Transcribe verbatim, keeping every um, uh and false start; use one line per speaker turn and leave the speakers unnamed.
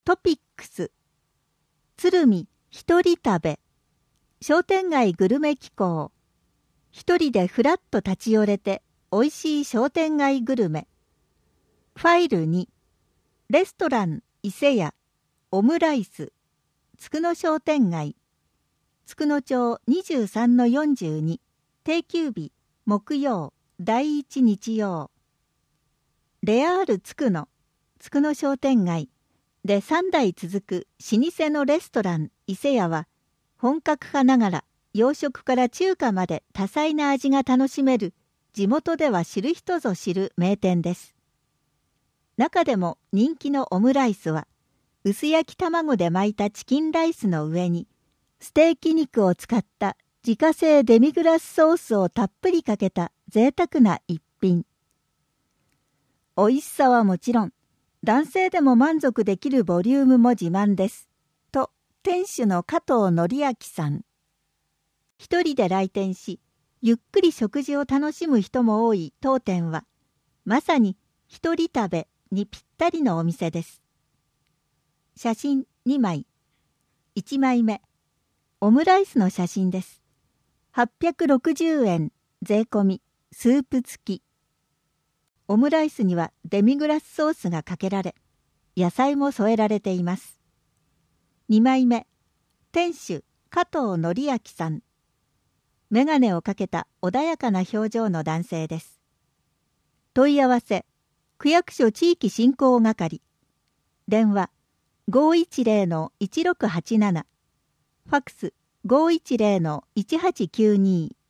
トピックス、鶴見一人食べ、商店街グルメ機構、一人でふらっと立ち寄れておいしい商店街グルメ。ファイルに、レストラン伊勢屋、オムライス、つくの商店街、つくの町 にじゅうさんのよんじゅうに、定休日、木曜、第一日曜。レアールつくの、つくの商店街でさん代続く老舗のレストラン伊勢屋は、本格派ながら洋食から中華まで多彩な味が楽しめる地元では知る人ぞ知る名店です。中でも人気のオムライスは、薄焼き卵で巻いたチキンライスの上に、ステーキ肉を使った自家製デミグラスソースをたっぷりかけた贅沢な一品。美味しさはもちろん、男性でも満足できるボリュームも自慢です。と、店主の加藤則明さん。一人で来店し、ゆっくり食事を楽しむ人も多い当店は、まさに一人食べにぴったりのお店です。写真にまい。いちまいめ、オムライスの写真です。はっぴゃくろくじゅうえん税込み、スープ付き。オムライスにはデミグラスソースがかけられ、野菜も添えられています。にまいめ、店主加藤則明さん。メガネをかけた穏やかな表情の男性です。問い合わせ、区役所地域振興係。電話、ごーいちぜろのいちろくはちなな。ファックス、ごーいちぜろのいちはちきゅうに。